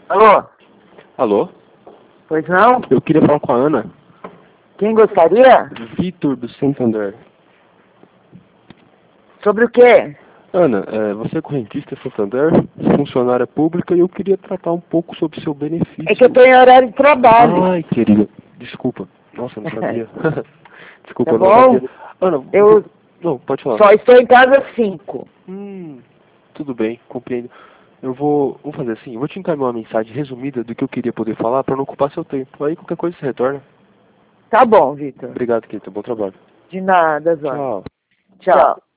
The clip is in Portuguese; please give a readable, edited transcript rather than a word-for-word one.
Alô? Alô? Pois não? Eu queria falar com a Ana. Quem gostaria? Vitor, do Santander. Sobre o quê? Ana, você é correntista Santander, funcionária pública, e eu queria tratar um pouco sobre seu benefício. É que eu tô em horário de trabalho. Ai, querida, desculpa. Nossa, eu não sabia. Desculpa, Tá eu não bom? sabia. Ana, Eu não, pode falar. só estou em casa às 5. Tudo bem, compreendo. Vamos fazer assim, eu vou te encaminhar uma mensagem resumida do que eu queria poder falar para não ocupar seu tempo. Aí qualquer coisa você retorna. Tá bom, Vitor. Obrigado, querida, bom trabalho. De nada, Zóia. Tchau. Tchau.